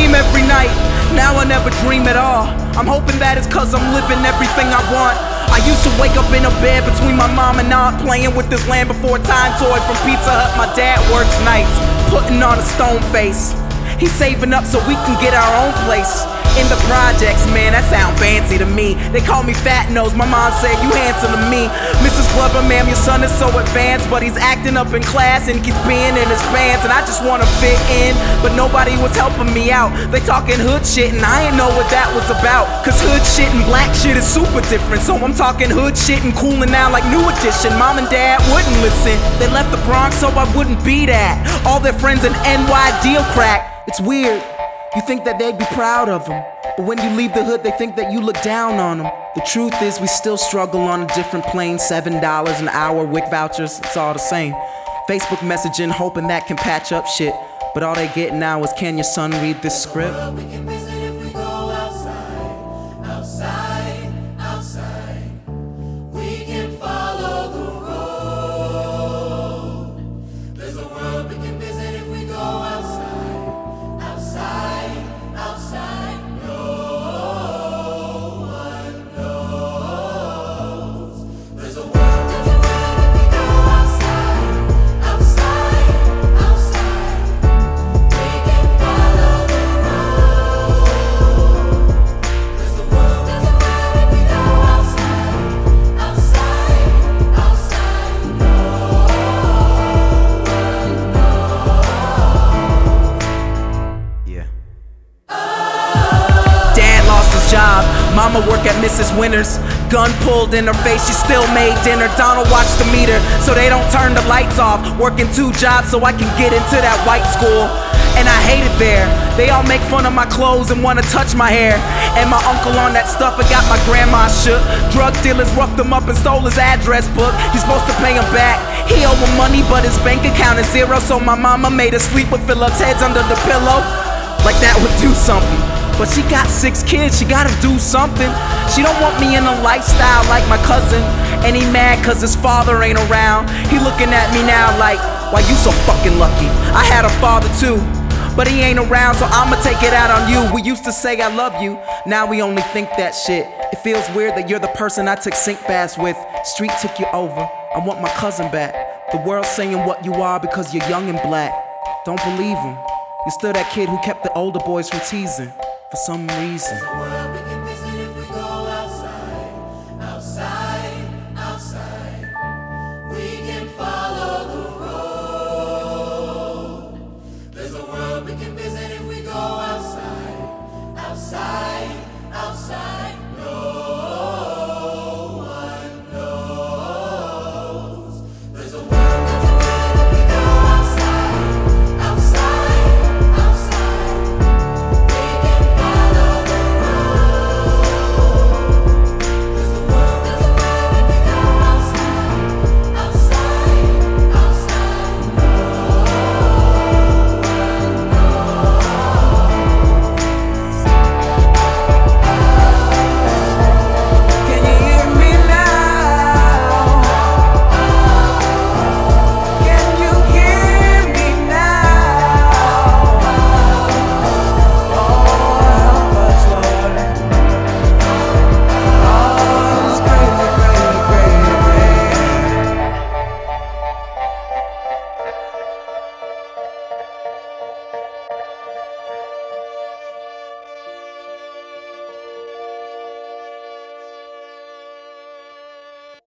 dream every night, now I never dream at all. I'm hoping that it's cause I'm living everything I want. I used to wake up in a bed between my mom and aunt, playing with this Land Before Time toy from Pizza Hut. My dad works nights, putting on a stone face. He's saving up so we can get our own place. In the projects, man, that sound fancy to me. They call me Fat Nose, my mom said you handsome to me. Mrs. Glover, ma'am, your son is so advanced, but he's acting up in class and keeps peeing in his pants. And I just wanna fit in, but nobody was helping me out. They talking hood shit and I ain't know what that was about. Cause hood shit and black shit is super different. So I'm talking hood shit and cooling now like New Edition. Mom and dad wouldn't listen, they left the Bronx so I wouldn't be that. All their friends in NY deal crack. It's weird, you think that they'd be proud of them, but when you leave the hood they think that you look down on them. The truth is we still struggle on a different plane. $7 an hour, WIC vouchers, it's all the same. Facebook messaging hoping that can patch up shit, but all they get now is can your son read this script? We can visit if we go outside, outside, outside. We can follow the road. There's a world we can visit if we go outside, outside, outside. No one knows. There's a world if we go outside, outside, outside. We can follow the road. There's a world if we go outside, outside, outside. No one knows. Yeah. Dad lost his job, mama worked at Mrs. Winters. Gun pulled in her face, she still made dinner. Donald watched the meter so they don't turn the lights off. Working 2 jobs so I can get into that white school. And I hate it there, they all make fun of my clothes and wanna touch my hair. And my uncle on that stuff, it got my grandma shook. Drug dealers roughed him up and stole his address book. He's supposed to pay him back, he owed him money but his bank account is zero. So my mama made her sleep with Phillips heads under the pillow. Like that would do something. But she got 6 kids, she gotta do something. She don't want me in a lifestyle like my cousin. And he mad cause his father ain't around. He looking at me now like, why you so fucking lucky? I had a father too, but he ain't around, so I'ma take it out on you. We used to say I love you, now we only think that shit. It feels weird that you're the person I took sink baths with. Street took you over, I want my cousin back. The world's saying what you are because you're young and black. Don't believe him, you're still that kid who kept the older boys from teasing. For some reason.